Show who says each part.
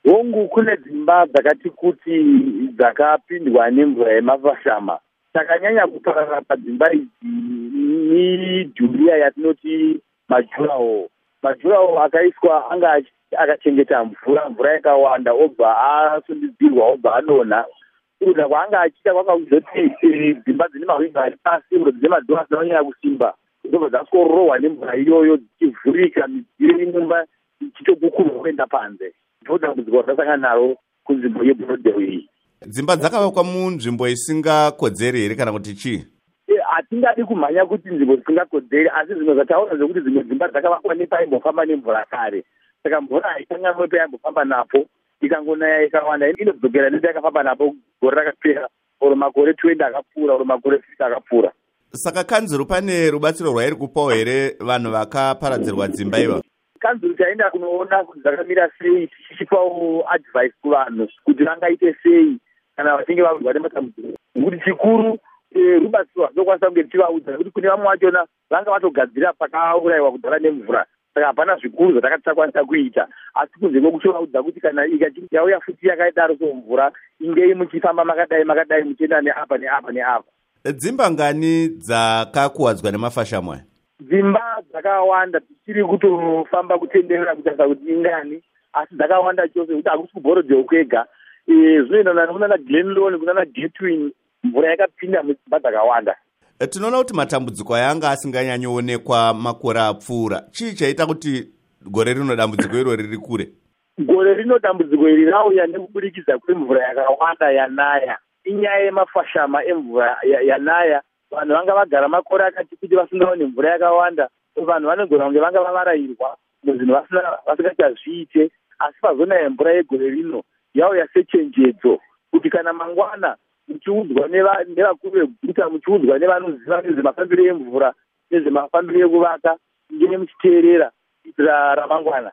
Speaker 1: hongu kune dzimba dzakati kuti dzakapindwa nemvura yemafashama. Takanyanya kuparara padzimba idzi midhuriya yatinoti majuraho. Majuraho akaiswa anga akachengeta mvura yakawanda, obva asundidzirwa, obva anonha. Kuda kwaanga achiita kwakazoti dzimba dzine mahwindo ari pasi, dzine madhoo dzinonyanya kusimba, dzobva dzasorohwa nemvura iyoyo dzichivhurika, midziri imumba ichitokukurwa kuenda panze. Ndiro dambudziko ratasangana naro kunzvimbo yeBroadway.
Speaker 2: Dzimba dzakavakwa munzvimbo isingakodzeri here kana kuti chii?
Speaker 1: Hatingadi kumhanya kuti nzvimbo dzisingakodzeri, asi zvimwe zvataona zvekuti dzimwe dzimba dzakavakwa nepaimbofamba nemvura kare. Saka mvura haisanganwe payaimbofamba napo, ikangonaya ikawanda inodzokera nepayakafamba napo gore rakapera, oro makore 20 akapfuura, oro makore 50 akapfuura.
Speaker 2: Saka kanzuru pane rubatsiro rwairi kupawo here vanhu vakaparadzirwa dzimba iva?
Speaker 1: Kanzuru chaenda kunoona kuti dzakamira sei, tichipawo advice kuvanhu kuti vangaite sei kana vachinge vawirwa nematambudziko. Kuti chikuru rubatsiro rwatokwanisa kunge tichivaudza nekuti kune vamwe vachona vanga vatogadzira pakaurayiwa kudhara nemvura, saka hapana zvikuru zvatakakwanisa kuita, asi kunze kwekuchivaudza kuti kana ikachinge yauya futi yakadaro somvura, ingei muchifamba makadai muchienda neapa neapa neapa.
Speaker 2: Dzimba ngani dzakakuwadzwa nemafashamo aya?
Speaker 1: Dzimba dzakawanda, tichiri kutofamba kutenderera kutarisa kuti ingani, asi dzakawanda chose kuti hakusi kuBroadway kwega. Zvinoenderana kunana Glenlawn, kunana Gateway, mvura yakapinda mudzimba dzakawanda.
Speaker 2: Tinoona kuti matambudziko aya anga asinganyanyowonekwa makore apfuura. Chii chaita kuti gore rino dambudziko iro riri kure?
Speaker 1: Gore rino dambudziko iri rauya nekubudikidza kwemvura yakawanda yanaya. Inyaya yemafashama emvura yanaya. Vanhu vanga vagara makore akati kuti vasingaoni mvura yakawanda. Vanhu vanogona kunge vanga vavarayirwa muzvinhu vasingachazviite, asi pazonaya mvura yegore rino yauya sechenjedzo kuti kana mangwana muchiudzwa nevakuru veguta, muchiudzwa nevanoziva nezvemafambiro emvura, nezvemafambiro ekuvaka, ngene muchiteerera kuitira ramangwana.